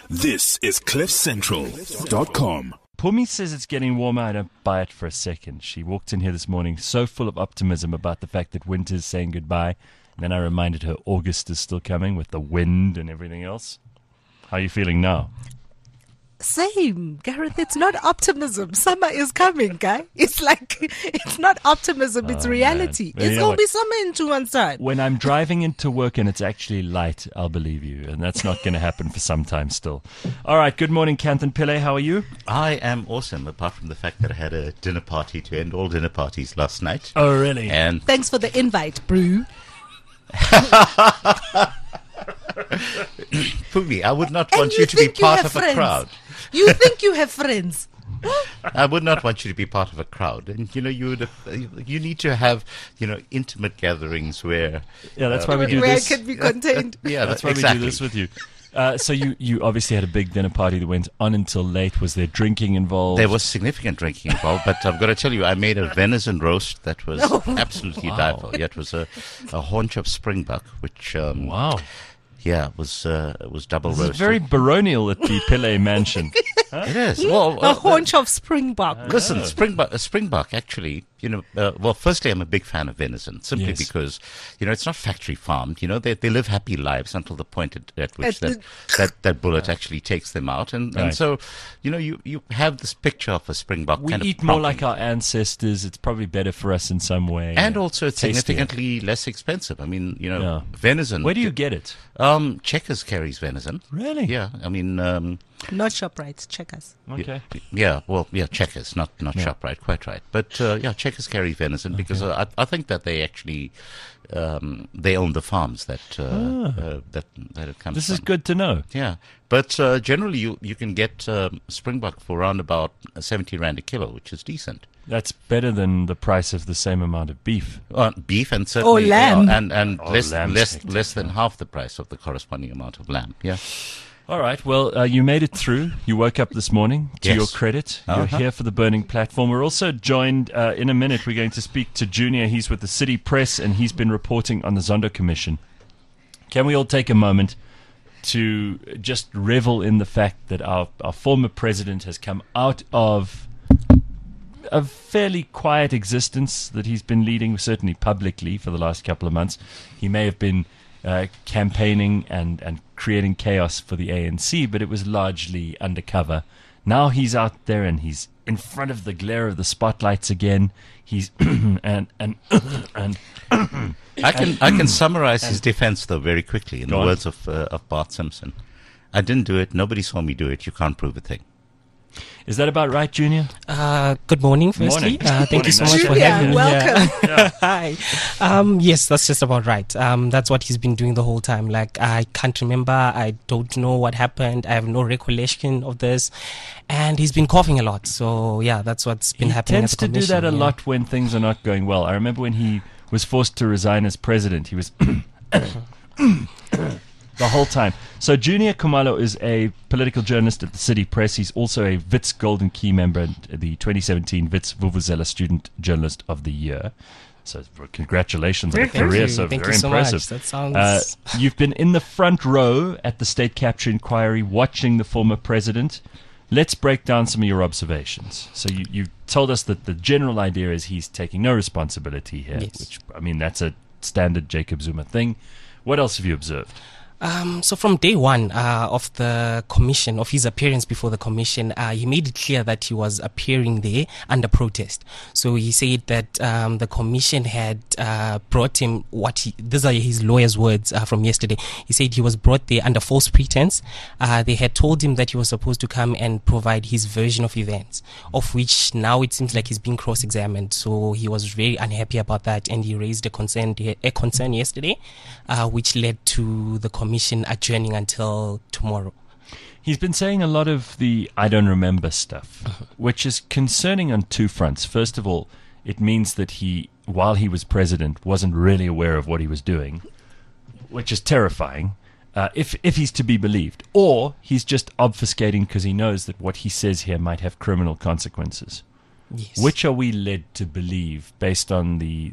This is CliffCentral.com. Pumi says it's getting warmer. I don't buy it for a second. She walked in here this morning so full of optimism about the fact that winter's saying goodbye. And then I reminded her August is still coming with the wind and everything else. How are you feeling now? Same, Gareth. It's not optimism. Summer is coming, guy. It's like, it's not optimism, it's reality. Man. It's going to be summer in 2 months' time. When I'm driving into work and it's actually light, I'll believe you. And that's not going to happen for some time still. All right, good morning, Kanthan Pillay. How are you? I am awesome, apart from the fact that I had a dinner party to end all dinner parties last night. Oh, really? And Thanks for the invite, Brew. Pumi, I would not want you to be part of a crowd. You think you have friends? I would not want you to be part of a crowd, and you need to have intimate gatherings where that's why we do where this. I can be contained. That's why exactly. we do this with you. So you obviously had a big dinner party that went on until late. Was there drinking involved? There was significant drinking involved, but I've got to tell you, I made a venison roast that was absolutely delightful. Yeah, it was a haunch of springbuck, which wow. Yeah, it was double roasted. It's very baronial at the Pillay mansion. It is. A haunch of springbuck. Listen, springbuck actually, firstly, I'm a big fan of venison, simply because, it's not factory farmed. They live happy lives until the point at which that bullet actually takes them out. And so, you have this picture of a springbuck. We kind eat of more like our ancestors. It's probably better for us in some way. And also it's tastier. significantly less expensive. I mean, venison. Where do you get it? Checkers carries venison. Really? Yeah. I mean, Not ShopRite, Checkers. Okay. Checkers, not ShopRite, quite right. But Checkers carry venison because I think that they actually they own the farms that it comes This from. is good to know. Yeah, but generally you can get springbuck for around about 70 rand a kilo, which is decent. That's better than the price of the same amount of beef. Beef and certainly lamb. and Lamb less than half the price of the corresponding amount of lamb. Yeah. All right. Well, you made it through. You woke up this morning. To Yes. your credit, you're here for the Burning Platform. We're also joined in a minute. We're going to speak to Junior. He's with the City Press, and he's been reporting on the Zondo Commission. Can we all take a moment to just revel in the fact that our former president has come out of a fairly quiet existence that he's been leading, certainly publicly, for the last couple of months. He may have been campaigning and creating chaos for the ANC, but it was largely undercover. Now he's out there and he's in front of the glare of the spotlights again. He's I can summarize his defense though very quickly in the words of Bart Simpson. I didn't do it. Nobody saw me do it. You can't prove a thing. Is that about right, Junior? Good morning, firstly. Thank you so much for having me welcome. here. Hi. Yes, that's just about right. That's what he's been doing the whole time. Like, I can't remember. I don't know what happened. I have no recollection of this. And he's been coughing a lot. So, yeah, that's what's been happening. He tends to do that a lot when things are not going well. I remember when he was forced to resign as president, he was the whole time. So Junior Khumalo is a political journalist at the City Press. He's also a Wits Golden Key member and the 2017 Wits Vuvuzela Student Journalist of the Year. So congratulations on the career. So Thank very you so impressive. much. That sounds... You've been in the front row at the state capture inquiry watching the former president. Let's break down some of your observations. So you told us that the general idea is he's taking no responsibility here, which, I mean, that's a standard Jacob Zuma thing. What else have you observed? So from day one of the commission, of his appearance before the commission, he made it clear that he was appearing there under protest. So he said that the commission had brought him these are his lawyer's words from yesterday. He said he was brought there under false pretense. They had told him that he was supposed to come and provide his version of events, of which now it seems like he's being cross-examined. So he was very unhappy about that, and he raised a concern yesterday, which led to the commission adjourning until tomorrow. He's been saying a lot of the I don't remember stuff, which is concerning on two fronts. First of all, it means that he, while he was president, wasn't really aware of what he was doing, which is terrifying, if he's to be believed. Or he's just obfuscating because he knows that what he says here might have criminal consequences. Yes. Which are we led to believe based on the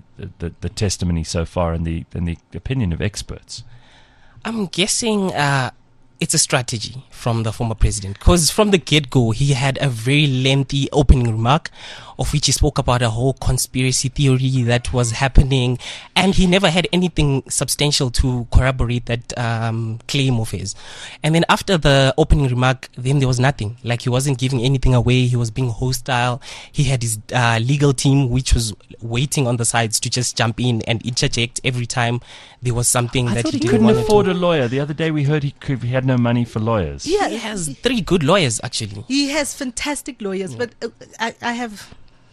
testimony so far and the opinion of experts? I'm guessing it's a strategy from the former president, because from the get-go he had a very lengthy opening remark of which he spoke about a whole conspiracy theory that was happening, and he never had anything substantial to corroborate that claim of his. And then after the opening remark, then there was nothing. Like, he wasn't giving anything away. He was being hostile. He had his legal team which was waiting on the sides to just jump in and interject every time there was something that he didn't couldn't want afford to. a lawyer. The other day we heard he had no money for lawyers. Yeah, He has 3 good lawyers, actually. he has fantastic lawyers, but I have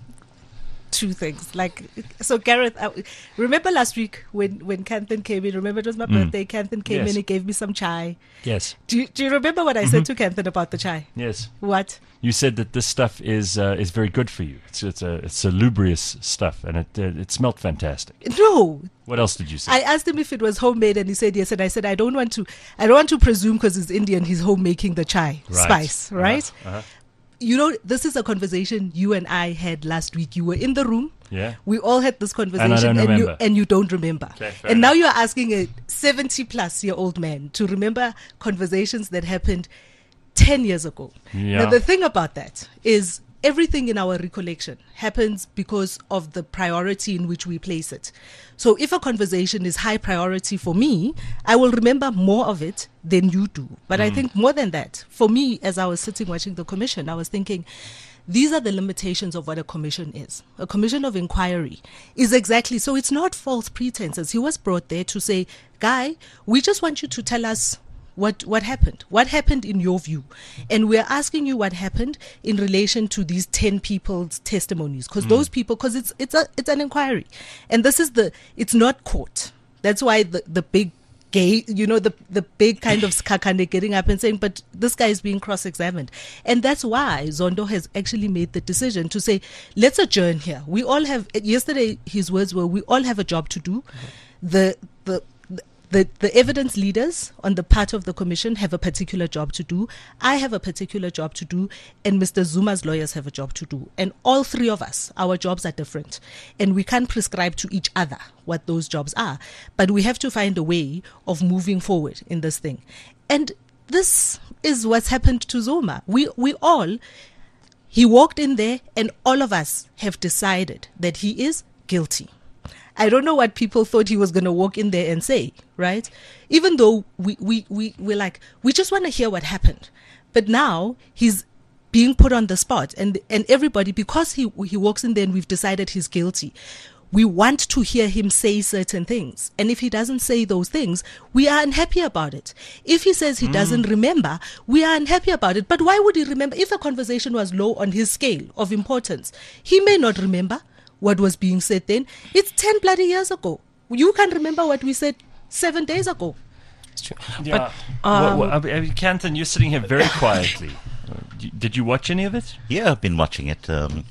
2 things. Like, so Gareth, remember last week when Kanthan came in? Remember, it was my birthday. Kanthan came Yes. in. He gave me some chai. Yes. Do you remember what I said to Kanthan about the chai? Yes. What? You said that this stuff is very good for you. It's salubrious stuff, and it smelled fantastic. No. What else did you say? I asked him if it was homemade, and he said yes. And I said I don't want to presume, because he's Indian, he's home making the chai Right. spice, right? Uh-huh. You know, this is a conversation you and I had last week. You were in the room. Yeah. We all had this conversation, don't remember. and you don't remember. Okay, fair and now enough. you're asking a 70-plus-year-old man to remember conversations that happened 10 years ago. Yeah. Now, the thing about that is everything in our recollection happens because of the priority in which we place it. So if a conversation is high priority for me, I will remember more of it than you do. But I think more than that, for me, as I was sitting watching the commission, I was thinking, these are the limitations of what a commission is. A commission of inquiry is exactly, so it's not false pretenses. He was brought there to say, Guy, we just want you to tell us what happened. What happened in your view? And we're asking you what happened in relation to these 10 people's testimonies. Because those people, because it's an inquiry. And this is it's not court. That's why the big gay, the big kind of skakane getting up and saying, but this guy is being cross-examined. And that's why Zondo has actually made the decision to say, let's adjourn here. We all have, yesterday his words were, we all have a job to do. The evidence leaders on the part of the commission have a particular job to do. I have a particular job to do, and Mr. Zuma's lawyers have a job to do. And all 3 of us, our jobs are different. And we can't prescribe to each other what those jobs are. But we have to find a way of moving forward in this thing. And this is what's happened to Zuma. He walked in there, and all of us have decided that he is guilty. I don't know what people thought he was going to walk in there and say, right? Even though we're like, we just want to hear what happened. But now he's being put on the spot, and everybody, because he walks in there and we've decided he's guilty, we want to hear him say certain things. And if he doesn't say those things, we are unhappy about it. If he says he doesn't remember, we are unhappy about it. But why would he remember? If a conversation was low on his scale of importance, he may not remember what was being said then. It's 10 bloody years ago. You can't remember what we said 7 days ago. It's true. Yeah. Kanthan, you're sitting here very quietly. Did you watch any of it? Yeah, I've been watching it.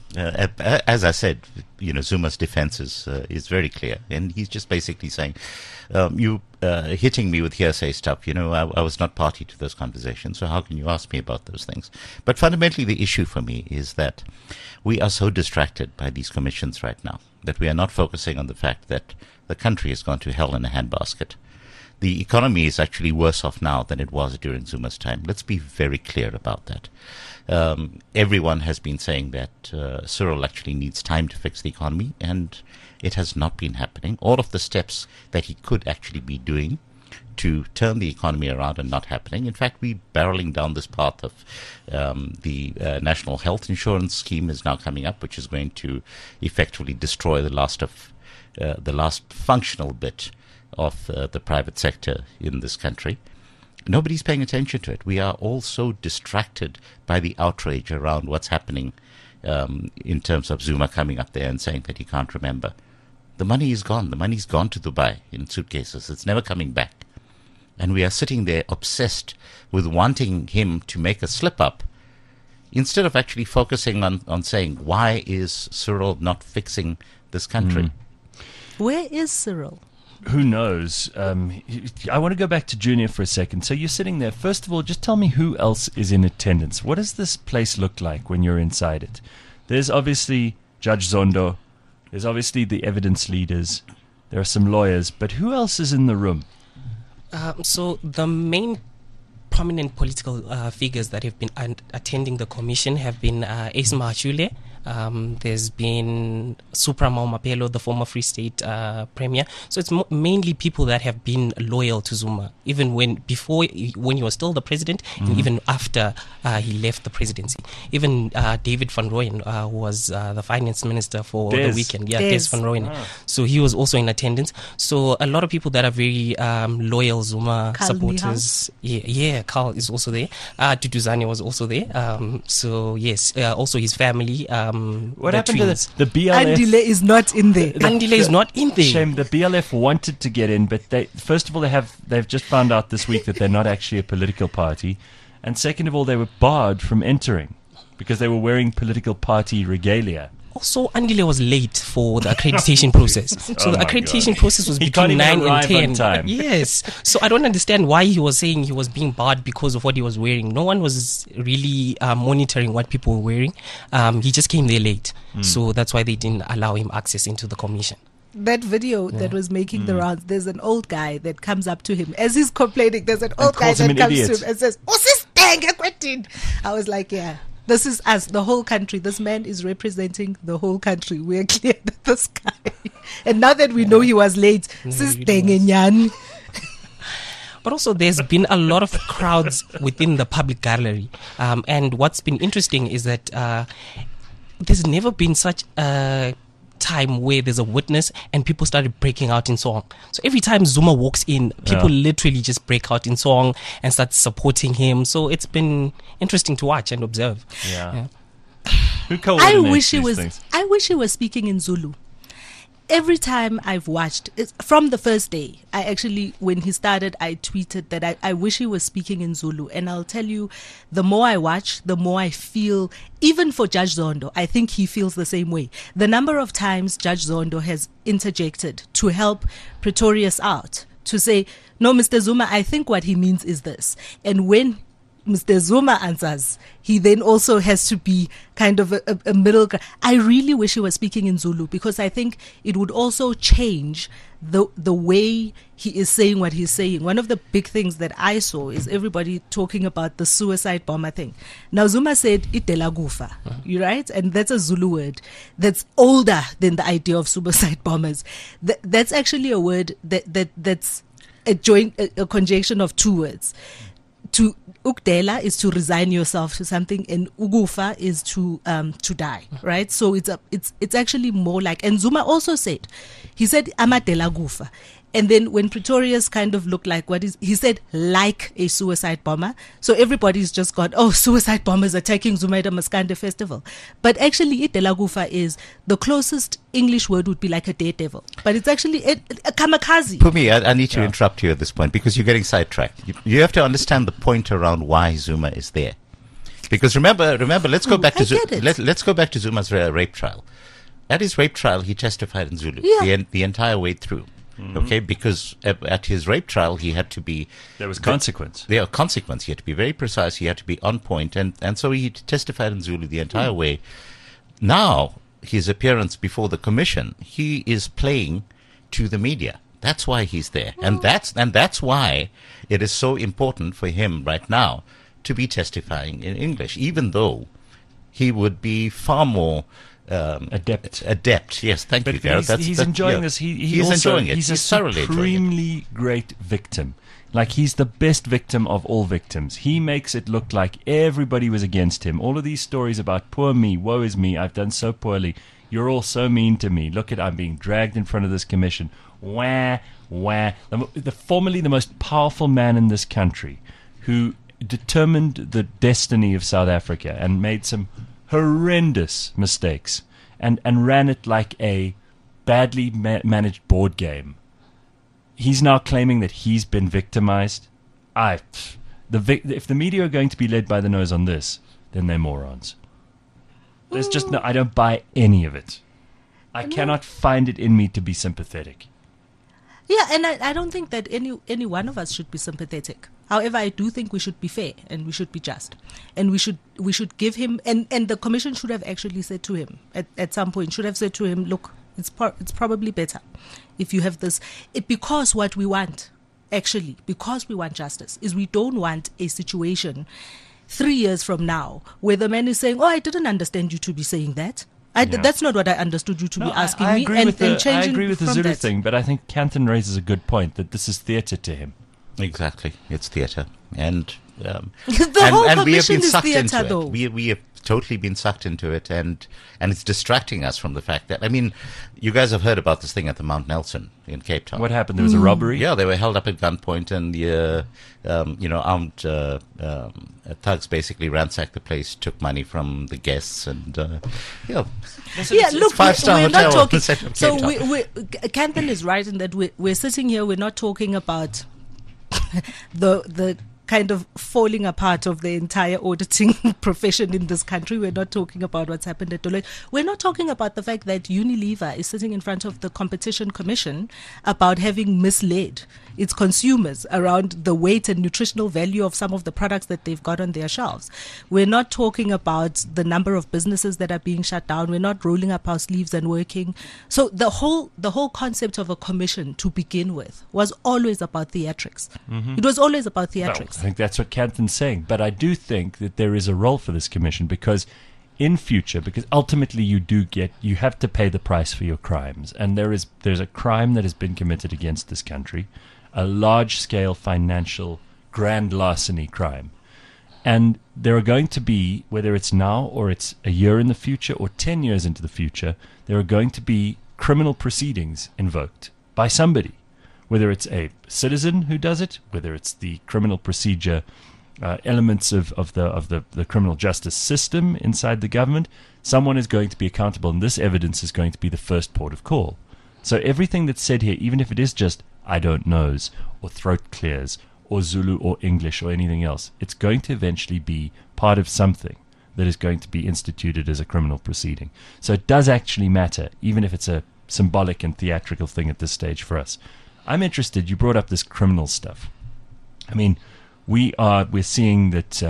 As I said, Zuma's defense is very clear, and he's just basically saying, you hitting me with hearsay stuff. I was not party to those conversations, so how can you ask me about those things? But fundamentally, the issue for me is that we are so distracted by these commissions right now that we are not focusing on the fact that the country has gone to hell in a handbasket. The economy is actually worse off now than it was during Zuma's time. Let's be very clear about that. Everyone has been saying that Cyril actually needs time to fix the economy, and it has not been happening. All of the steps that he could actually be doing to turn the economy around are not happening. In fact, we're barreling down this path of the National Health Insurance Scheme is now coming up, which is going to effectively destroy the last functional bit of the private sector in this country. Nobody's paying attention to it. We are all so distracted by the outrage around what's happening in terms of Zuma coming up there and saying that he can't remember. The money is gone. The money's gone to Dubai in suitcases. It's never coming back. And we are sitting there obsessed with wanting him to make a slip-up instead of actually focusing on saying, why is Cyril not fixing this country? Where is Cyril? Who knows? I want to go back to Junior for a second. So you're sitting there. First of all, just tell me who else is in attendance. What does this place look like when you're inside it? There's obviously Judge Zondo. There's obviously the evidence leaders. There are some lawyers. But who else is in the room? So the main prominent political figures that have been attending the commission have been Ace Mahachule. There's been Supra Maumapelo, the former Free State premier. So it's mainly people that have been loyal to Zuma, even when he was still the president, and even after he left the presidency. Even David Van Rooyen, who was the finance minister for the weekend. Yeah, Des Van Rooyen. So he was also in attendance. So a lot of people that are very loyal Zuma Carl supporters. Yeah, Carl is also there. Duduzane was also there. So yes, also his family. What happened to the BLF? Andile is not in there. Andile is not in there. Shame. The BLF wanted to get in, but first of all, they've just found out this week that they're not actually a political party, and second of all, they were barred from entering because they were wearing political party regalia. Also, Andile was late for the accreditation process. So the accreditation process was between 9 and 10. Yes. So I don't understand why he was saying he was being barred because of what he was wearing. No one was really monitoring what people were wearing. He just came there late. So that's why they didn't allow him access into the commission. That video that was making the rounds, there's an old guy that comes up to him as he's complaining. There's an old guy that comes to him and says, I was like, yeah. This is us, the whole country. This man is representing the whole country. We're clear that this guy. And now that we know he was late, but also there's been a lot of crowds within the public gallery. And what's been interesting is that there's never been such a time where there's a witness and people started breaking out in song. So every time Zuma walks in, people literally just break out in song and start supporting him. So it's been interesting to watch and observe. Yeah. Who coordinates these things? I wish he was speaking in Zulu. Every time I've watched, from the first day, when he started, I tweeted that I wish he was speaking in Zulu. And I'll tell you, the more I watch, the more I feel, even for Judge Zondo, I think he feels the same way. The number of times Judge Zondo has interjected to help Pretorius out, to say, no, Mr. Zuma, I think what he means is this. And when Mr. Zuma answers, he then also has to be kind of a middle ground. I really wish he was speaking in Zulu because I think it would also change the way he is saying what he's saying. One of the big things that I saw is everybody talking about the suicide bomber thing. Now Zuma said itelagufa, you right? And that's a Zulu word that's older than the idea of suicide bombers. That's actually a word that's a conjunction of two words. To ukdela is to resign yourself to something, and ugufa is to die, right? So it's actually more like. And Zuma also said, he said amadela gufa, and then when Pretorius kind of looked like he said like a suicide bomber. So everybody's just got, suicide bombers attacking Zumaida Maskande festival, but actually itela gufa is the closest English word would be like a daredevil, but it's actually a kamikaze. Pumi, I need to interrupt you at this point because you're getting sidetracked. You have to understand the point around why Zuma is there, because remember. Let's go back to let's go back to Zuma's rape trial. At his rape trial, he testified in Zulu the entire way through. Okay, because at his rape trial, he had to be... There was consequence. There was consequence. He had to be very precise. He had to be on point. And so he testified in Zulu the entire way. Now, his appearance before the commission, he is playing to the media. That's why he's there. And that's why it is so important for him right now to be testifying in English, even though he would be far more... adept. Yes, thank you, Gareth. He's enjoying this. He's enjoying it. He's a supremely great victim. Like, he's the best victim of all victims. He makes it look like everybody was against him. All of these stories about poor me, woe is me, I've done so poorly. You're all so mean to me. Look at, I'm being dragged in front of this commission. Wah. Formerly the most powerful man in this country, who determined the destiny of South Africa and made some horrendous mistakes and ran it like a badly managed board game. He's now claiming that he's been victimized. If the media are going to be led by the nose on this, then they're morons. There's just I don't buy any of it. I cannot find it in me to be sympathetic. Yeah, and I don't think that any one of us should be sympathetic. However, I do think we should be fair and we should be just, and we should give him and the commission should have actually said to him at some point, should have said to him, look, it's probably better if you have this, because what we want actually, because we want justice, is we don't want a situation 3 years from now where the man is saying, "Oh, I didn't understand you to be saying that. That's not what I understood you to be asking me." I agree with the Zulu thing, but I think Kanthan raises a good point that this is theatre to him. Exactly, it's theatre, and the whole and we have commission been is sucked theatre, into though. it. We have totally been sucked into it, and it's distracting us from the fact that, I mean, you guys have heard about this thing at the Mount Nelson in Cape Town. What happened? There was a robbery? Yeah, they were held up at gunpoint, and the armed thugs basically ransacked the place, took money from the guests, and Look, five-star we're not hotel. talking. So Kanthan is right in that we're sitting here. We're not talking about the kind of falling apart of the entire auditing profession in this country. We're not talking about what's happened at Deloitte. We're not talking about the fact that Unilever is sitting in front of the Competition Commission about having misled its consumers around the weight and nutritional value of some of the products that they've got on their shelves. We're not talking about the number of businesses that are being shut down. We're not rolling up our sleeves and working. So the whole concept of a commission to begin with was always about theatrics. Mm-hmm. It was always about theatrics. I think that's what Kanthan's saying. But I do think that there is a role for this commission because in future, because ultimately you have to pay the price for your crimes. And there's a crime that has been committed against this country, a large-scale financial grand larceny crime. And there are going to be, whether it's now or it's a year in the future or 10 years into the future, there are going to be criminal proceedings invoked by somebody. Whether it's a citizen who does it, whether it's the criminal procedure elements of the criminal justice system inside the government, someone is going to be accountable, and this evidence is going to be the first port of call. So everything that's said here, even if it is just I don't knows, or throat clears, or Zulu, or English, or anything else, it's going to eventually be part of something that is going to be instituted as a criminal proceeding. So it does actually matter, even if it's a symbolic and theatrical thing at this stage for us. I'm interested, you brought up this criminal stuff. I mean, we're seeing that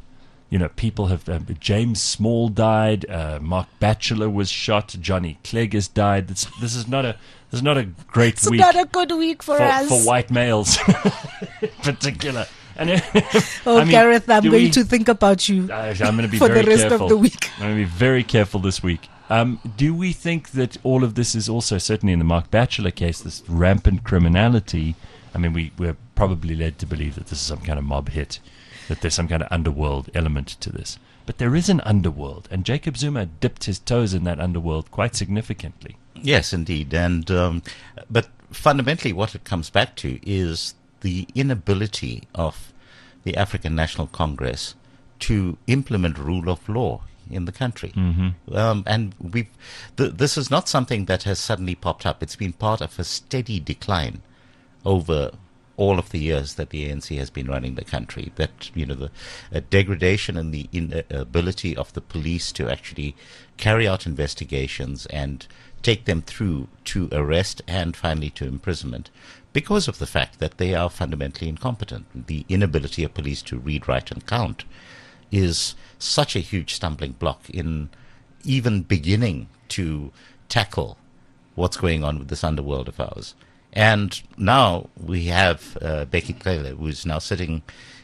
people have James Small died, Mark Batchelor was shot, Johnny Clegg has died. This is not a great week. It's not a good week for us for white males in particular. And Gareth, I'm going to think about you. I'm going to be for very the rest careful. of the week. I'm going to be very careful this week. Do we think that all of this is also, certainly in the Mark Batchelor case, this rampant criminality? I mean, we're probably led to believe that this is some kind of mob hit, that there's some kind of underworld element to this. But there is an underworld, and Jacob Zuma dipped his toes in that underworld quite significantly. Yes, indeed. And but fundamentally what it comes back to is the inability of the African National Congress to implement rule of law in the country. Mm-hmm. And this is not something that has suddenly popped up. It's been part of a steady decline over all of the years that the ANC has been running the country. That, the degradation and the inability of the police to actually carry out investigations and take them through to arrest and finally to imprisonment, because of the fact that they are fundamentally incompetent. The inability of police to read, write, and count is such a huge stumbling block in even beginning to tackle what's going on with this underworld of ours. And now we have Bheki Cele, who's now sitting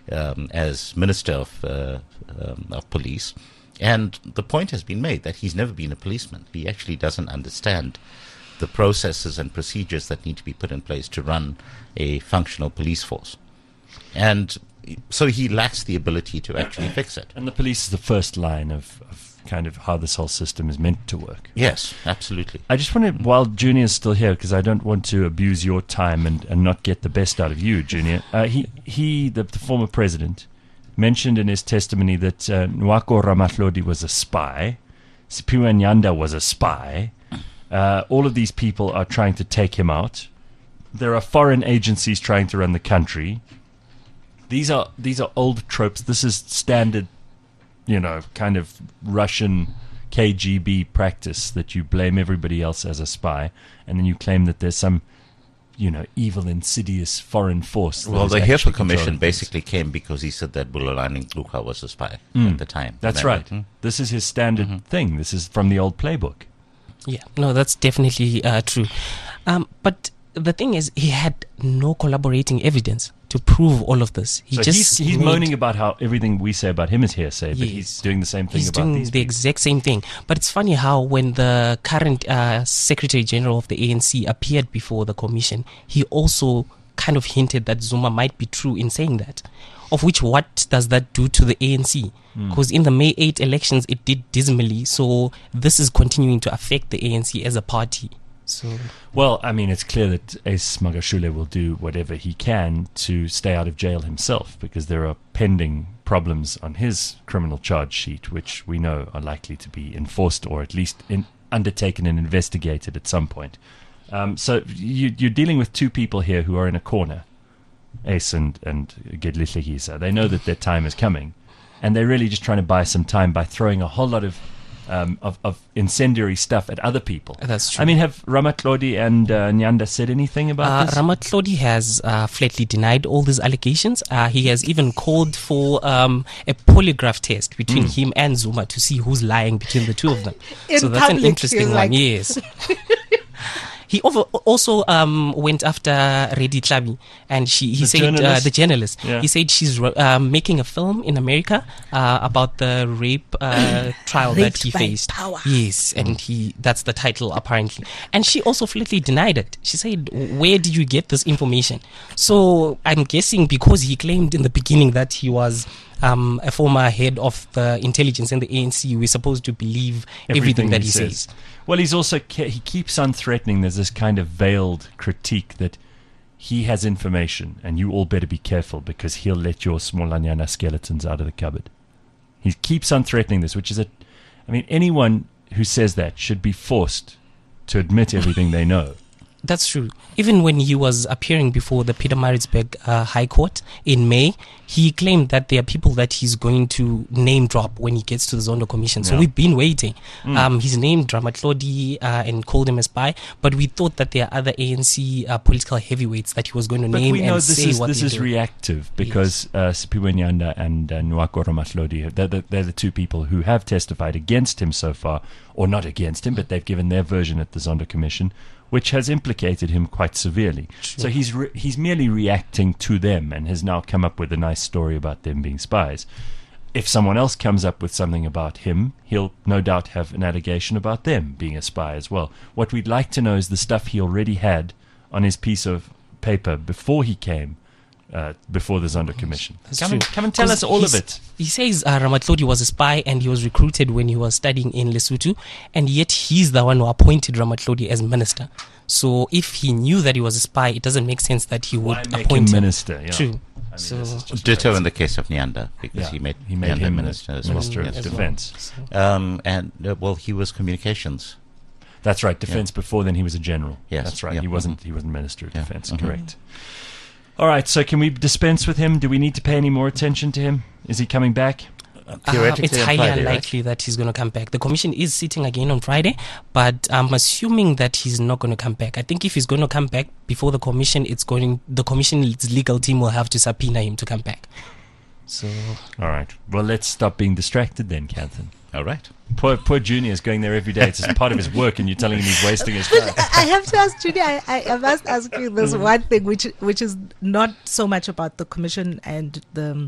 as Minister of Police. And the point has been made that he's never been a policeman. He actually doesn't understand the processes and procedures that need to be put in place to run a functional police force. And so he lacks the ability to actually fix it. And the police is the first line of kind of how this whole system is meant to work. Yes, absolutely. I just wanted, while Junior's still here, because I don't want to abuse your time and not get the best out of you, Junior. The former president, mentioned in his testimony that Nwako Ramatlhodi was a spy, Siphiwe Nyanda was a spy. All of these people are trying to take him out. There are foreign agencies trying to run the country. These are old tropes. This is standard, kind of Russian KGB practice, that you blame everybody else as a spy, and then you claim that there's some, evil, insidious foreign force. Well, the Hirschfeld Commission basically came because he said that Bulelani Ngcuka was a spy at the time. That's right. This is his standard thing. This is from the old playbook. Yeah, no, that's definitely true. But the thing is, he had no collaborating evidence to prove all of this. He's moaning about how everything we say about him is hearsay, but he's doing the same thing about these people. He's doing the exact same thing. But it's funny how when the current Secretary General of the ANC appeared before the commission, he also kind of hinted that Zuma might be true in saying that. Of which, what does that do to the ANC? Because in the May 8 elections, it did dismally. So this is continuing to affect the ANC as a party. Well, I mean, it's clear that Ace Magashule will do whatever he can to stay out of jail himself, because there are pending problems on his criminal charge sheet, which we know are likely to be enforced or at least undertaken and investigated at some point. So you're dealing with two people here who are in a corner, Ace and Gedlihle Gisa. They know that their time is coming, and they're really just trying to buy some time by throwing a whole lot of incendiary stuff at other people. That's true. I mean, have Ramatlhodi and Nyanda said anything about this? Ramatlhodi has flatly denied all these allegations. He has even called for a polygraph test between him and Zuma to see who's lying between the two of them. So that's an interesting one, yes. He also went after Reddy Tlabi, and he said the journalist. Yeah. He said she's making a film in America about the rape trial that he faced. Power. Yes, and that's the title apparently. And she also flatly denied it. She said, "Where did you get this information?" So I'm guessing because he claimed in the beginning that he was a former head of the intelligence in the ANC, we're supposed to believe everything that he says. Well, he keeps on threatening. There's this kind of veiled critique that he has information and you all better be careful because he'll let your Smolanyana skeletons out of the cupboard. He keeps on threatening this, which is anyone who says that should be forced to admit everything they know. That's true. Even when he was appearing before the Pietermaritzburg High Court in May, he claimed that there are people that he's going to name drop when he gets to the Zondo Commission. So we've been waiting. He's named Ramatlhodi and called him a spy, but we thought that there are other ANC political heavyweights that he was going to name and say what this is reactive because Siphiwe Nyanda and Nwako Ramatlhodi, they're the two people who have testified against him so far, or not against him, but they've given their version at the Zondo Commission, which has implicated him quite severely. Sure. So he's merely reacting to them and has now come up with a nice story about them being spies. If someone else comes up with something about him, he'll no doubt have an allegation about them being a spy as well. What we'd like to know is the stuff he already had on his piece of paper before he came before the Zondo Commission. Come and tell us all of it. He says Ramatlhodi was a spy and he was recruited when he was studying in Lesotho, and yet he's the one who appointed Ramatlhodi as minister. So if he knew that he was a spy, it doesn't make sense that he would appoint him minister. Yeah. True. Ditto in the case of Nyanda, because he made him minister as well. Minister of Defense. He was communications. That's right, defense. Before then, he was a general. Yes, that's right. He wasn't Minister of Defense. Correct. All right, so can we dispense with him? Do we need to pay any more attention to him? Is he coming back? It's highly unlikely that he's going to come back. The commission is sitting again on Friday, but I'm assuming that he's not going to come back. I think if he's going to come back before the commission, the commission's legal team will have to subpoena him to come back. So, all right. Well, let's stop being distracted then, Kanthan. All right. Poor Junior is going there every day. It's just part of his work, and you're telling him he's wasting his time. I have to ask Junior. I must ask you this one thing, which is not so much about the commission and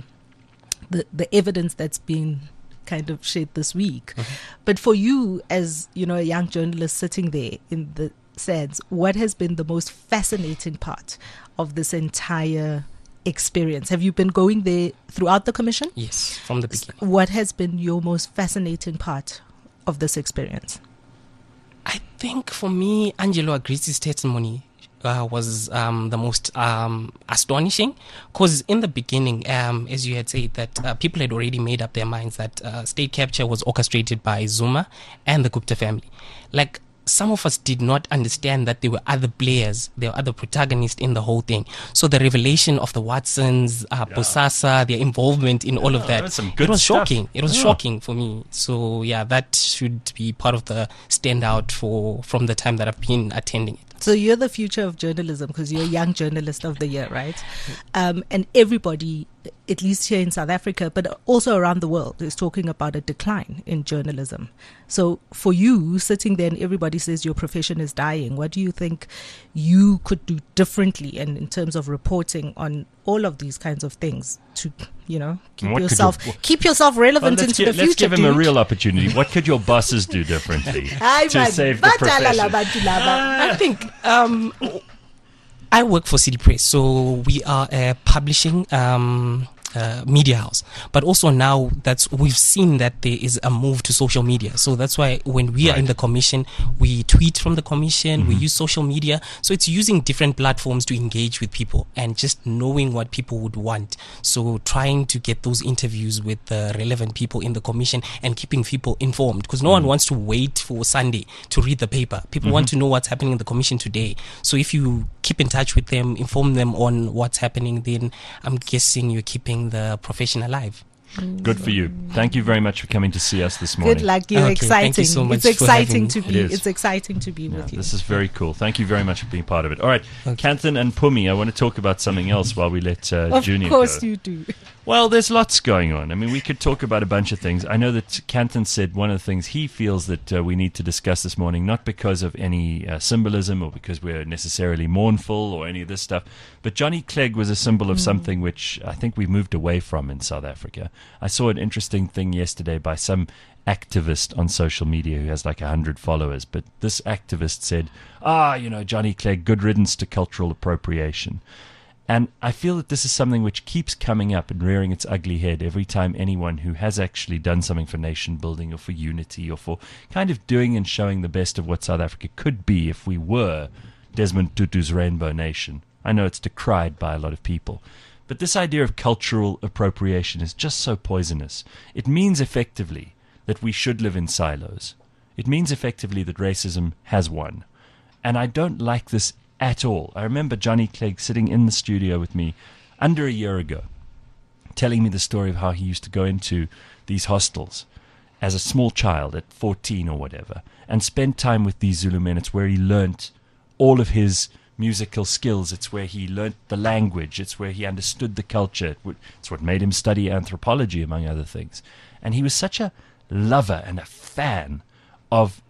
the evidence that's been kind of shared this week, but for you as a young journalist sitting there in the SANS, what has been the most fascinating part of this entire experience? Have you been going there throughout the commission? Yes, from the beginning. What has been your most fascinating part of this experience? I think for me, Angelo Agrizi's testimony was the most astonishing, because in the beginning, as you had said, that people had already made up their minds that state capture was orchestrated by Zuma and the Gupta family. Like, some of us did not understand that there were other players, there were other protagonists in the whole thing. So the revelation of the Watsons, Bosasa, their involvement in all of that, it was shocking. It was shocking for me. So that should be part of the standout from the time that I've been attending it. So you're the future of journalism because you're a young journalist of the year, right? And everybody, at least here in South Africa, but also around the world, is talking about a decline in journalism. So for you, sitting there and everybody says your profession is dying, what do you think you could do differently and in terms of reporting on all of these kinds of things to, keep yourself relevant into the future? Let's give him a real opportunity. What could your bosses do differently to save the profession? I think I work for City Press, so we are a publishing media house. But also now we've seen that there is a move to social media. So that's why when we are in the commission, we tweet from the commission, we use social media. So it's using different platforms to engage with people and just knowing what people would want. So trying to get those interviews with the relevant people in the commission and keeping people informed, because no one wants to wait for Sunday to read the paper. People want to know what's happening in the commission today. So if you keep in touch with them, inform them on what's happening, then I'm guessing you're keeping the profession alive. Good for you. Thank you very much for coming to see us this morning. Good luck. You're exciting. Thank you so much it's exciting for to be. It's exciting to be with you. This is very cool. Thank you very much for being part of it. All right, Kanthan and Pumi, I want to talk about something else while we let Junior go. Of course you do. Well, there's lots going on. I mean, we could talk about a bunch of things. I know that Kanthan said one of the things he feels that we need to discuss this morning, not because of any symbolism or because we're necessarily mournful or any of this stuff, but Johnny Clegg was a symbol of something which I think we've moved away from in South Africa. I saw an interesting thing yesterday by some activist on social media who has like 100 followers, but this activist said, Johnny Clegg, good riddance to cultural appropriation. And I feel that this is something which keeps coming up and rearing its ugly head every time anyone who has actually done something for nation building or for unity or for kind of doing and showing the best of what South Africa could be if we were Desmond Tutu's rainbow nation. I know it's decried by a lot of people. But this idea of cultural appropriation is just so poisonous. It means effectively that we should live in silos. It means effectively that racism has won. And I don't like this at all. I remember Johnny Clegg sitting in the studio with me under a year ago, telling me the story of how he used to go into these hostels as a small child at 14 or whatever and spend time with these Zulu men. It's where he learnt all of his musical skills. It's where he learnt the language. It's where he understood the culture. It's what made him study anthropology, among other things. And he was such a lover and a fan of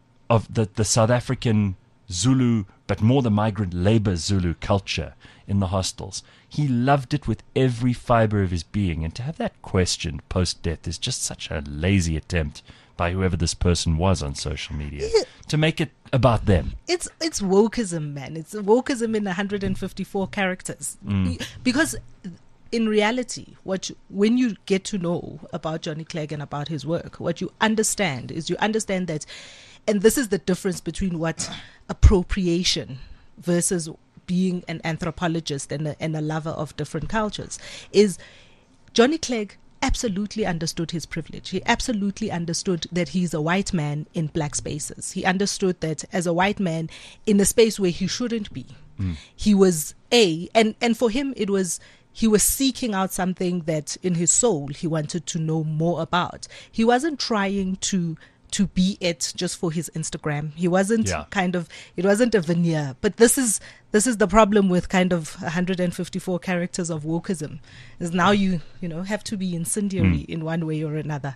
the South African Zulu, but more the migrant labor Zulu culture in the hostels. He loved it with every fiber of his being, and to have that questioned post-death is just such a lazy attempt by whoever this person was on social media to make it about them. It's wokeism, man. It's wokeism in 154 characters. Because in reality, when you get to know about Johnny Clegg and about his work, what you understand is that, and this is the difference between what appropriation versus being an anthropologist and a lover of different cultures, is Johnny Clegg absolutely understood his privilege. He absolutely understood that he's a white man in black spaces. He understood that as a white man in a space where he shouldn't be, he was and for him it was, he was seeking out something that in his soul he wanted to know more about. He wasn't trying to be it just for his Instagram. He wasn't it wasn't a veneer. But this is the problem with kind of 154 characters of wokeism, is now you have to be incendiary in one way or another.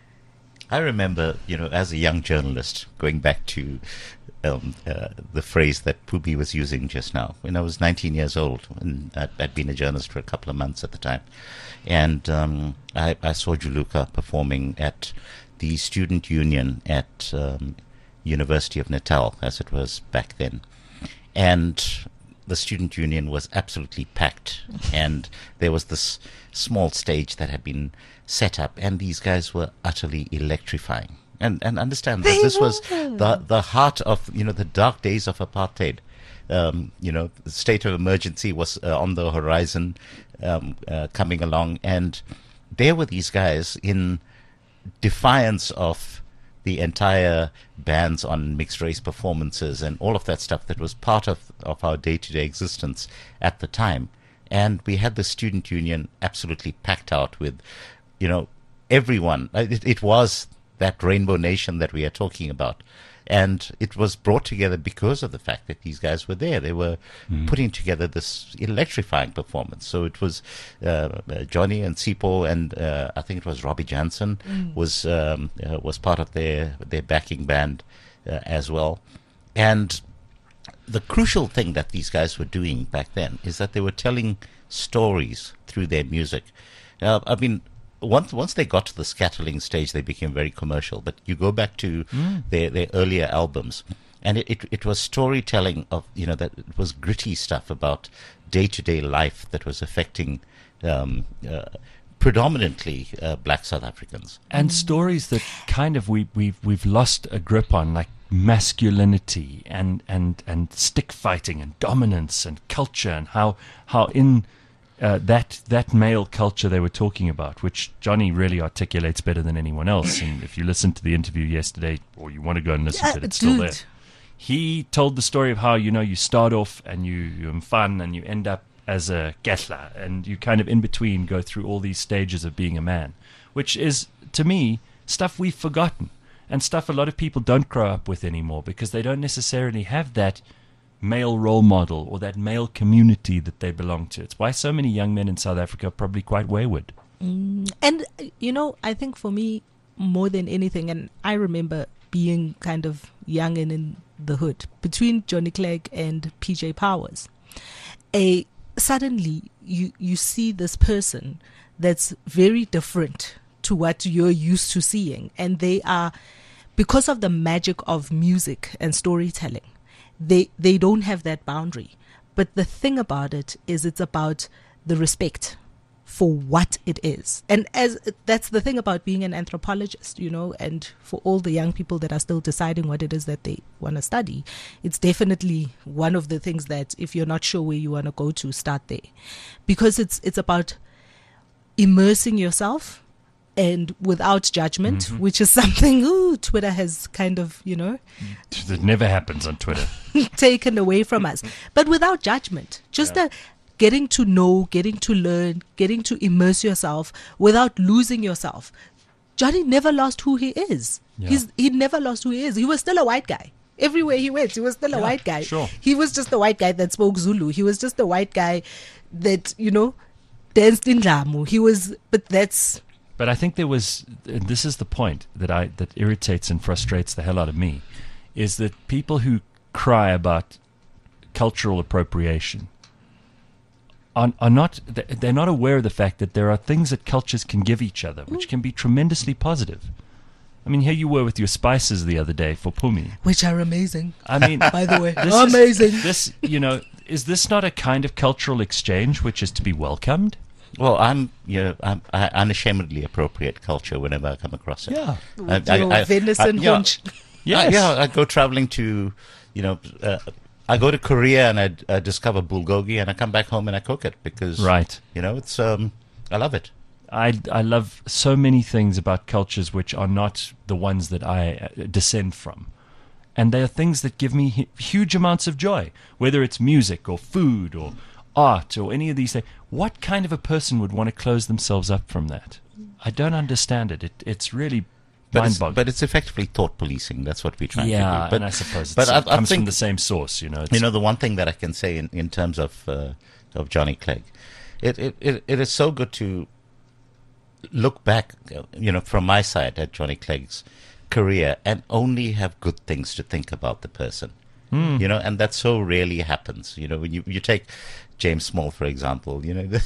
I remember, as a young journalist, going back to the phrase that Pumi was using just now, when I was 19 years old, and I'd been a journalist for a couple of months at the time, and I saw Juluka performing at the student union at University of Natal, as it was back then. And the student union was absolutely packed. And there was this small stage that had been set up, and these guys were utterly electrifying. And understand that this was the heart of, the dark days of apartheid. The state of emergency was on the horizon, coming along. And there were these guys in defiance of the entire bans on mixed race performances and all of that stuff that was part of our day-to-day existence at the time. And we had the student union absolutely packed out with, everyone. It was that rainbow nation that we are talking about. And it was brought together because of the fact that these guys were there. They were putting together this electrifying performance. So it was Johnny and Sipho, and I think it was Robbie Jansen was part of their backing band as well. And the crucial thing that these guys were doing back then is that they were telling stories through their music. I mean, once they got to the Scatterling stage, they became very commercial. But you go back to their earlier albums, and it was storytelling of, that it was gritty stuff about day-to-day life that was affecting predominantly black South Africans. And stories that kind of we've lost a grip on, like masculinity and stick fighting and dominance and culture, and how in that male culture they were talking about, which Johnny really articulates better than anyone else. And if you listen to the interview yesterday, or you want to go and listen to it, it's still there. He told the story of how, you start off and you're fun and you end up as a Ketla, and you kind of in between go through all these stages of being a man, which is, to me, stuff we've forgotten and stuff a lot of people don't grow up with anymore because they don't necessarily have that male role model or that male community that they belong to. It's why so many young men in South Africa are probably quite wayward. And, I think for me, more than anything, and I remember being kind of young and in the hood, between Johnny Clegg and PJ Powers, suddenly you see this person that's very different to what you're used to seeing. And they are, because of the magic of music and storytelling, they don't have that boundary. But the thing about it is it's about the respect for what it is. And that's the thing about being an anthropologist, and for all the young people that are still deciding what it is that they want to study, it's definitely one of the things that if you're not sure where you want to go to, start there. Because it's about immersing yourself and without judgment, which is something Twitter has kind of, It never happens on Twitter. taken away from us. But without judgment, just getting to know, getting to learn, getting to immerse yourself without losing yourself. Johnny never lost who he is. Yeah. He never lost who he is. He was still a white guy. Everywhere he went, he was still a white guy. Sure. He was just the white guy that spoke Zulu. He was just the white guy that, danced in Lamu. But I think this is the point that irritates and frustrates the hell out of me, is that people who cry about cultural appropriation are not, they're not aware of the fact that there are things that cultures can give each other, which can be tremendously positive. I mean, here you were with your spices the other day for Pumi, which are amazing. I mean, by the way, amazing. Is this not a kind of cultural exchange which is to be welcomed? Well, I unashamedly appropriate culture whenever I come across it. Yeah. Venison hunch. Yes. I go traveling to, I go to Korea and I discover bulgogi and I come back home and I cook it because, it's, I love it. I love so many things about cultures which are not the ones that I descend from. And they are things that give me huge amounts of joy, whether it's music or food or art or any of these things. What kind of a person would want to close themselves up from that? I don't understand it. It's really mind-boggling. But it's effectively thought policing. That's what we're trying to do. Yeah, and I suppose it comes from the same source. The one thing that I can say in terms of Johnny Clegg, it is so good to look back, from my side at Johnny Clegg's career and only have good things to think about the person. And that so rarely happens. When you take James Small, for example,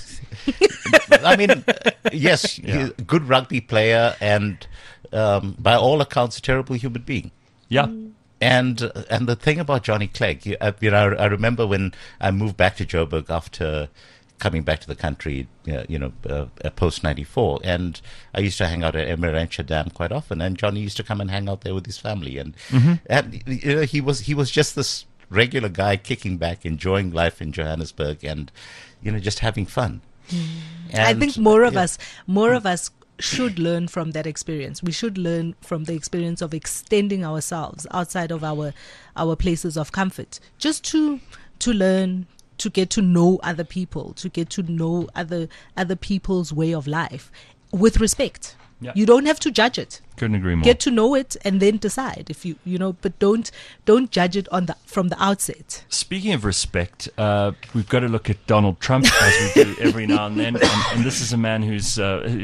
I mean, yes, he's a good rugby player and by all accounts, a terrible human being. Yeah. And the thing about Johnny Clegg, I remember when I moved back to Joburg after coming back to the country, post 94, and I used to hang out at Emerentia Dam quite often, and Johnny used to come and hang out there with his family, and he was just this regular guy kicking back, enjoying life in Johannesburg, and just having fun. And I think more of us should learn from that experience. We should learn from the experience of extending ourselves outside of our places of comfort, just to learn, to get to know other people, to get to know other people's way of life with respect. Yeah. You don't have to judge it. Couldn't agree more. Get to know it and then decide if you know, but don't judge it from the outset. Speaking of respect, we've got to look at Donald Trump as we do every now and then, and this is a man who's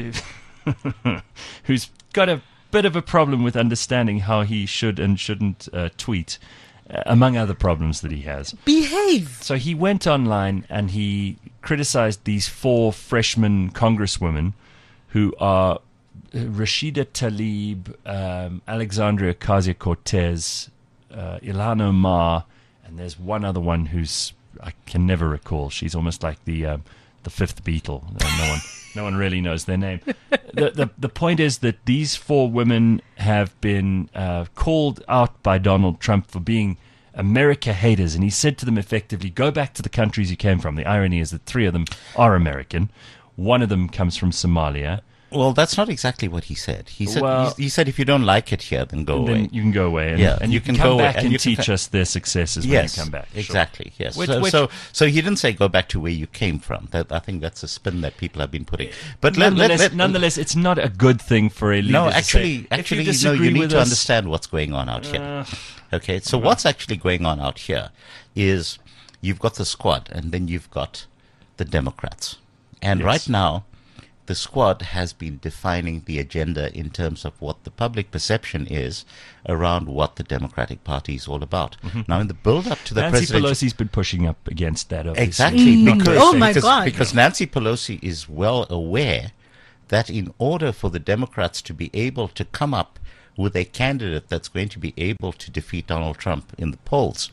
who's got a bit of a problem with understanding how he should and shouldn't tweet, among other problems that he has. Behave. So he went online and he criticized these 4 freshman congresswomen who are Rashida Tlaib, Alexandria Ocasio-Cortez, Ilhan Omar, and there's one other one who's I can never recall. She's almost like the fifth Beatle. No one really knows their name. The point is that these 4 women have been called out by Donald Trump for being America haters, and he said to them effectively, go back to the countries you came from. The irony is that 3 of them are American. One of them comes from Somalia. Well, that's not exactly what he said. He said, he said if you don't like it here, then go away. Then you can go away. And you can come back and teach us their successes when you come back. Exactly, yes. Which, so he didn't say go back to where you came from. I think that's a spin that people have been putting. But nonetheless, it's not a good thing for a leader no, to actually, say, you need to understand what's going on out here. Okay, so what's actually going on out here is you've got the Squad and then you've got the Democrats. And right now, the Squad has been defining the agenda in terms of what the public perception is around what the Democratic Party is all about. Now, in the build-up to the Nancy Pelosi's been pushing up against that, obviously. Exactly. God. Because Nancy Pelosi is well aware that in order for the Democrats to be able to come up with a candidate that's going to be able to defeat Donald Trump in the polls,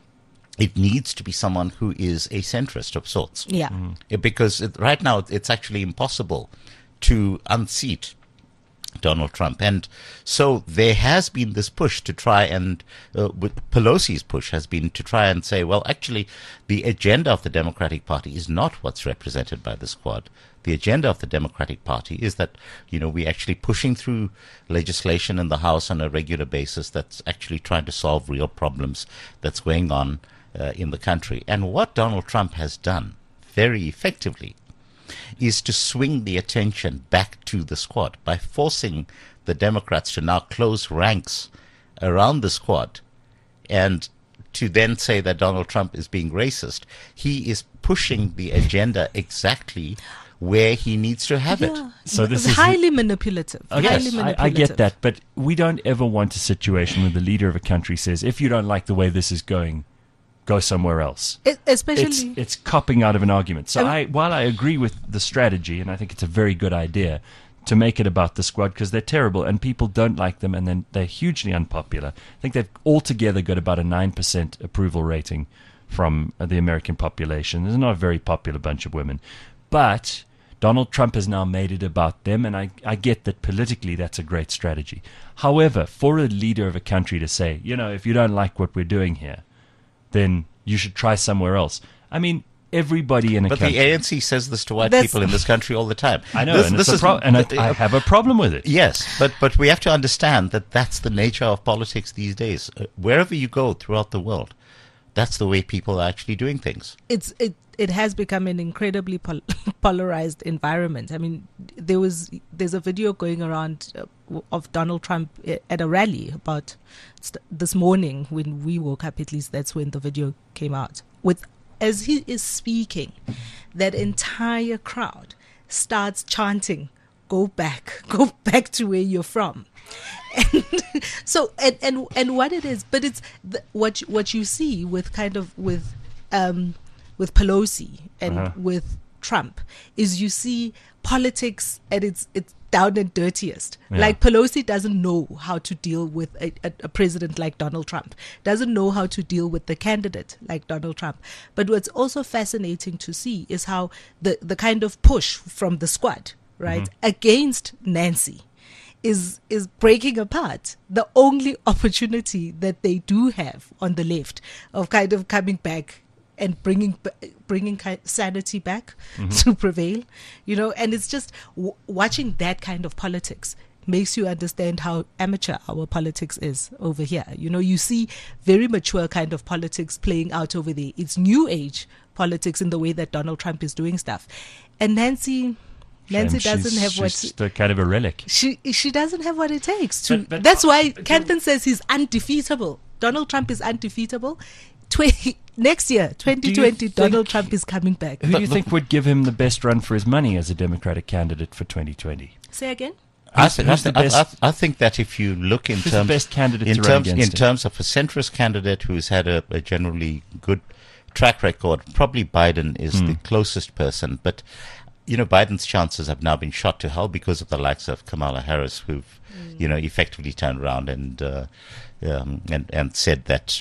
it needs to be someone who is a centrist of sorts. Yeah. Because right now it's actually impossible to unseat Donald Trump. And so there has been this push to try and, Pelosi's push has been to try and say, well, actually, the agenda of the Democratic Party is not what's represented by the Squad. The agenda of the Democratic Party is that, we're actually pushing through legislation in the House on a regular basis that's actually trying to solve real problems that's going on in the country. And what Donald Trump has done very effectively is to swing the attention back to the Squad by forcing the Democrats to now close ranks around the Squad and to then say that Donald Trump is being racist. He is pushing the agenda exactly where he needs to have it. So this is highly manipulative. Yes, I get that, but we don't ever want a situation where the leader of a country says, if you don't like the way this is going, go somewhere else. Especially, it's copping out of an argument. So while I agree with the strategy, and I think it's a very good idea to make it about the Squad because they're terrible and people don't like them and then they're hugely unpopular. I think they've altogether got about a 9% approval rating from the American population. They're not a very popular bunch of women. But Donald Trump has now made it about them, and I get that politically that's a great strategy. However, for a leader of a country to say, if you don't like what we're doing here, then you should try somewhere else. I mean, everybody in a country... But the ANC says this to white people in this country all the time. I know, I have a problem with it. Yes, but we have to understand that that's the nature of politics these days. Wherever you go throughout the world, that's the way people are actually doing things. It has become an incredibly polarized environment. I mean, there's a video going around of Donald Trump at a rally about this morning when we woke up. At least that's when the video came out. As he is speaking, that entire crowd starts chanting, "Go back to where you're from." And so and what it is, but it's what you see with with Pelosi and with Trump is you see politics at its down and dirtiest. Yeah. Like Pelosi doesn't know how to deal with a president like Donald Trump, doesn't know how to deal with the candidate like Donald Trump. But what's also fascinating to see is how the kind of push from the Squad, right, against Nancy is breaking apart the only opportunity that they do have on the left of kind of coming back and bringing sanity back to prevail, and it's just watching that kind of politics makes you understand how amateur our politics is over here. You see very mature kind of politics playing out over there. It's new age politics in the way that Donald Trump is doing stuff. And Nancy, Nancy doesn't have what she's kind of a relic. She doesn't have what it takes to. But that's why Kanthan says he's undefeatable. Donald Trump is undefeatable. Next year, 2020, Donald Trump is coming back. Who do you think would give him the best run for his money as a Democratic candidate for 2020? Say again. I think that if you look in terms, the best candidate in to run terms, against in terms of a centrist candidate who's had a generally good track record, probably Biden is the closest person. But Biden's chances have now been shot to hell because of the likes of Kamala Harris, who've effectively turned around and said that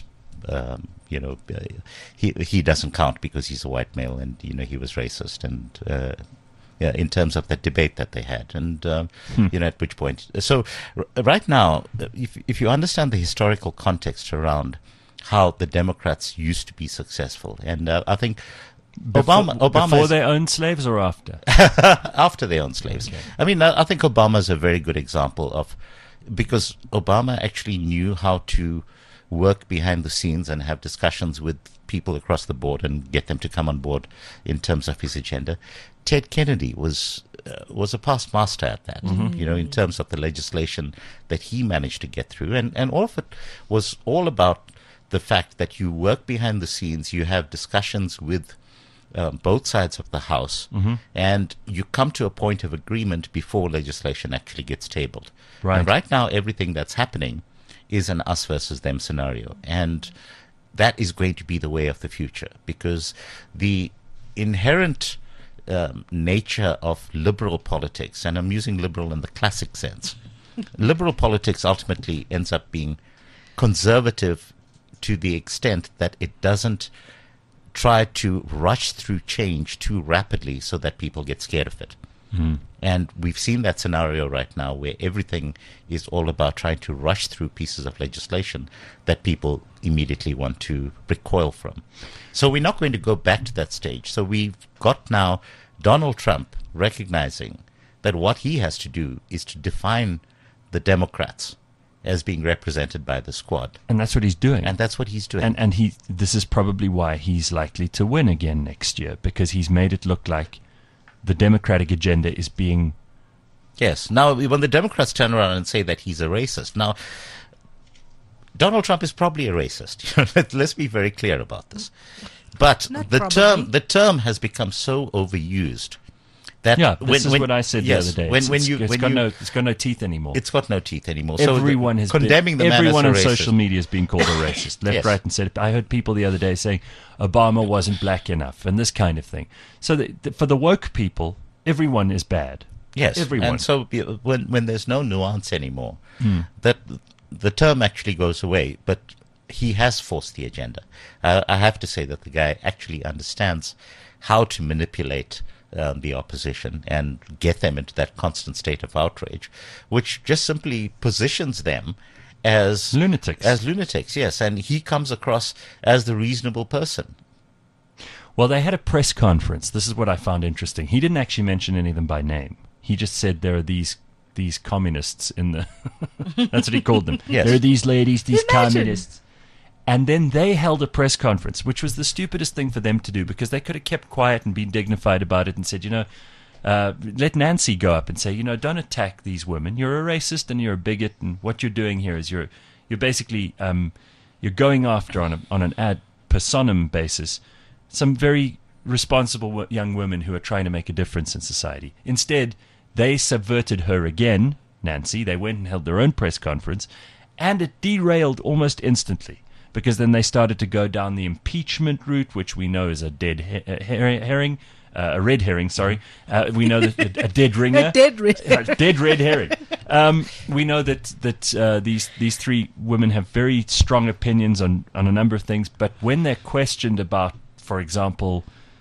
he doesn't count because he's a white male, and he was racist, and in terms of that debate that they had, and at which point. So right now, if you understand the historical context around how the Democrats used to be successful, and I think Obama before they owned slaves or after? After they owned slaves. Okay. I mean, I think Obama is a very good example of, because Obama actually knew how to work behind the scenes and have discussions with people across the board and get them to come on board in terms of his agenda. Ted Kennedy was a past master at that, in terms of the legislation that he managed to get through. And all of it was all about the fact that you work behind the scenes, you have discussions with both sides of the House, and you come to a point of agreement before legislation actually gets tabled. Right. And right now, everything that's happening is an us versus them scenario. And that is going to be the way of the future, because the inherent nature of liberal politics, and I'm using liberal in the classic sense, liberal politics ultimately ends up being conservative to the extent that it doesn't try to rush through change too rapidly so that people get scared of it. And we've seen that scenario right now where everything is all about trying to rush through pieces of legislation that people immediately want to recoil from. So we're not going to go back to that stage. So we've got now Donald Trump recognizing that what he has to do is to define the Democrats as being represented by the squad. And that's what he's doing. And that's what he's doing. And this is probably why he's likely to win again next year, because he's made it look like the Democratic agenda is being... Yes. Now, when the Democrats turn around and say that he's a racist, now, Donald Trump is probably a racist. Let's be very clear about this. But the term has become so overused that this is what I said the other day. It's got no teeth anymore. It's got no teeth anymore. Everyone so everyone on social media has been called a racist, left, yes. right, and center. I heard people the other day saying Obama wasn't black enough, and this kind of thing. So for the woke people, everyone is bad. Yes, everyone. And so when there's no nuance anymore, that the term actually goes away. But he has forced the agenda. I have to say that the guy actually understands how to manipulate the opposition and get them into that constant state of outrage, which just simply positions them as lunatics. Yes, and he comes across as the reasonable person. Well, they had a press conference. This is what I found interesting. He didn't actually mention any of them by name. He just said there are these communists in the... That's what he called them. Yes. There are these ladies, these communists. And then they held a press conference, which was the stupidest thing for them to do, because they could have kept quiet and been dignified about it and said, let Nancy go up and say, don't attack these women. You're a racist and you're a bigot, and what you're doing here is you're basically you're going after on an ad personam basis some very responsible young women who are trying to make a difference in society. Instead, they subverted her again, Nancy. They went and held their own press conference, and it derailed almost instantly. Because then they started to go down the impeachment route, which we know is a dead herring, a red herring. Sorry, we know that a dead ringer, a dead red herring. Dead red herring. We know that these three women have very strong opinions on a number of things, but when they're questioned about, for example,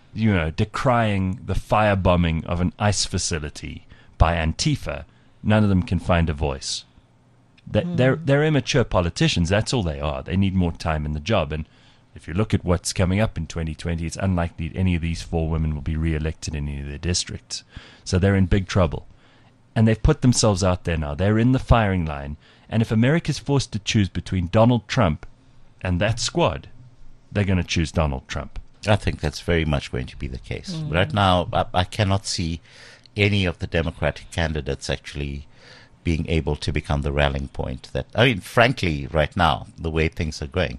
decrying the firebombing of an ICE facility by Antifa, none of them can find a voice. They're immature politicians. That's all they are. They need more time in the job. And if you look at what's coming up in 2020, it's unlikely any of these four women will be re-elected in any of their districts. So they're in big trouble. And they've put themselves out there now. They're in the firing line. And if America's forced to choose between Donald Trump and that squad, they're going to choose Donald Trump. I think that's very much going to be the case. Right now, I cannot see any of the Democratic candidates actually being able to become the rallying point. That, I mean, frankly, right now, the way things are going,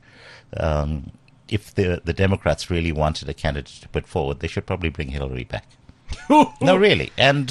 if the Democrats really wanted a candidate to put forward, they should probably bring Hillary back. No, really. And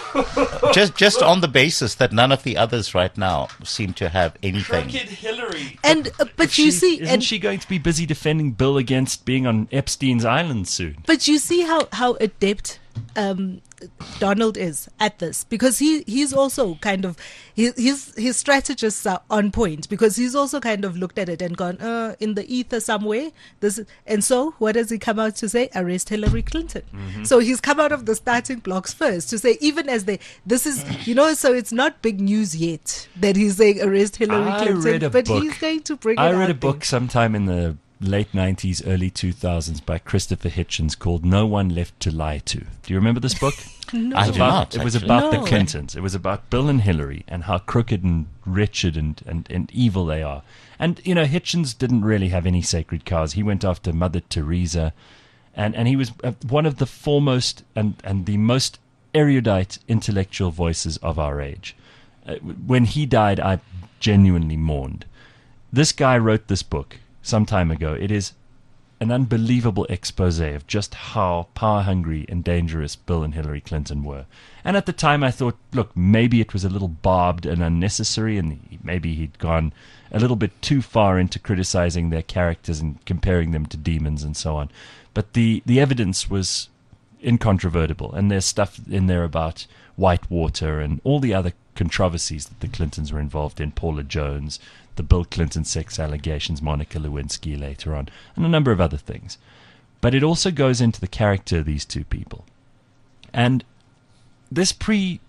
just on the basis that none of the others right now seem to have anything. Crooked Hillary. And but you see, isn't she going to be busy defending Bill against being on Epstein's island soon? But you see how adept Donald is at this, because he's also kind of his strategists are on point, because he's also kind of looked at it and gone in the ether somewhere. And so what does he come out to say? Arrest Hillary Clinton. Mm-hmm. So he's come out of the starting blocks first to say, even as this is, so it's not big news yet that he's saying arrest Hillary Clinton, but he's going to bring it out. I read a book sometime in the late 90s, early 2000s by Christopher Hitchens called No One Left to Lie To. Do you remember this book? No. I do not. It was about the Clintons. It was about Bill and Hillary and how crooked and wretched and evil they are. And, Hitchens didn't really have any sacred cows. He went after Mother Teresa, and he was one of the foremost and the most erudite intellectual voices of our age. When he died, I genuinely mourned. This guy wrote this book some time ago. It is an unbelievable expose of just how power-hungry and dangerous Bill and Hillary Clinton were. And at the time I thought, look, maybe it was a little barbed and unnecessary, and maybe he'd gone a little bit too far into criticizing their characters and comparing them to demons and so on. But the evidence was incontrovertible, and there's stuff in there about Whitewater and all the other controversies that the Clintons were involved in, Paula Jones, the Bill Clinton sex allegations, Monica Lewinsky later on, and a number of other things. But it also goes into the character of these two people. And this predates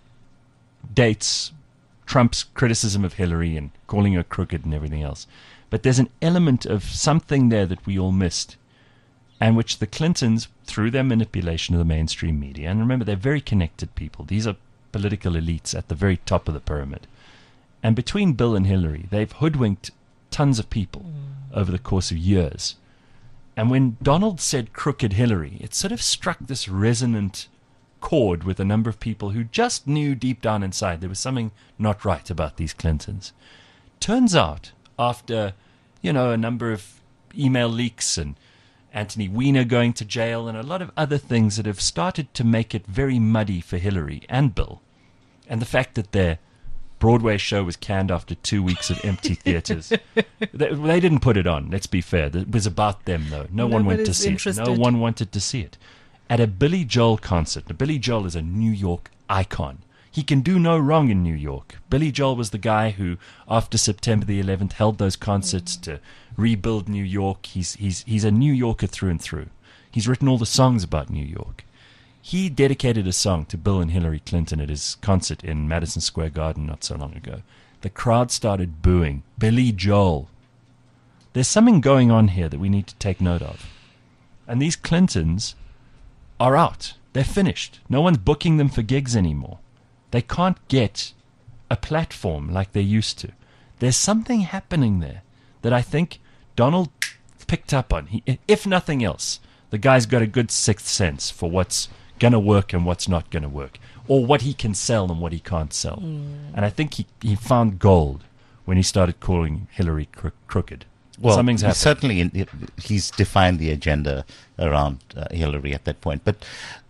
Trump's criticism of Hillary and calling her crooked and everything else. But there's an element of something there that we all missed, and which the Clintons, through their manipulation of the mainstream media, and remember, they're very connected people. These are political elites at the very top of the pyramid. And between Bill and Hillary, they've hoodwinked tons of people over the course of years. And when Donald said crooked Hillary, it sort of struck this resonant chord with a number of people who just knew deep down inside there was something not right about these Clintons. Turns out, after, a number of email leaks and Anthony Weiner going to jail and a lot of other things that have started to make it very muddy for Hillary and Bill, and the fact that their Broadway show was canned after 2 weeks of empty theaters. They didn't put it on, let's be fair. It was about them, though. No one went to see it. No one wanted to see it. At a Billy Joel concert, now Billy Joel is a New York icon. He can do no wrong in New York. Billy Joel was the guy who, after September the 11th, held those concerts to rebuild New York. He's a New Yorker through and through. He's written all the songs about New York. He dedicated a song to Bill and Hillary Clinton at his concert in Madison Square Garden not so long ago. The crowd started booing. Billy Joel. There's something going on here that we need to take note of. And these Clintons are out. They're finished. No one's booking them for gigs anymore. They can't get a platform like they used to. There's something happening there that I think Donald picked up on. If nothing else, the guy's got a good sixth sense for what's going to work and what's not going to work, or what he can sell and what he can't sell. And I think he found gold when he started calling Hillary crooked. Well, something's happened. Certainly he's defined the agenda around Hillary at that point. But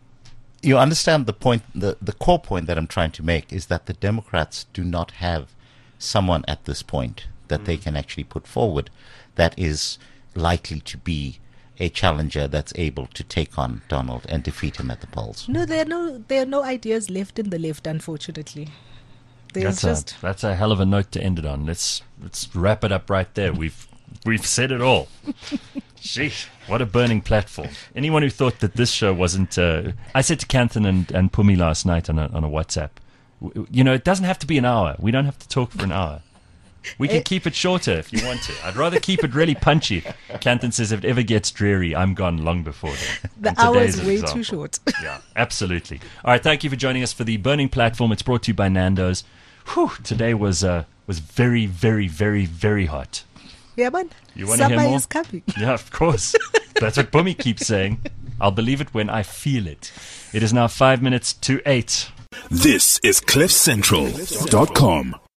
you understand the point, the core point that I'm trying to make is that the Democrats do not have someone at this point that they can actually put forward that is likely to be a challenger that's able to take on Donald and defeat him at the polls. No, there are no ideas left in the left, unfortunately. That's a hell of a note to end it on. Let's wrap it up right there. We've said it all. Sheesh, what a burning platform. Anyone who thought that this show wasn't... I said to Kanthan and Pumi last night on a WhatsApp, it doesn't have to be an hour. We don't have to talk for an hour. We can keep it shorter if you want to. I'd rather keep it really punchy. Kanthan says if it ever gets dreary, I'm gone long before then. The hour is way too short. Yeah, absolutely. All right, thank you for joining us for the Burning Platform. It's brought to you by Nando's. Whew, today was very, very, very, very hot. Yeah, man. You want to hear more? Summer is coming. Yeah, of course. That's what Pumi keeps saying. I'll believe it when I feel it. It is now 8:05. This is CliffCentral.com.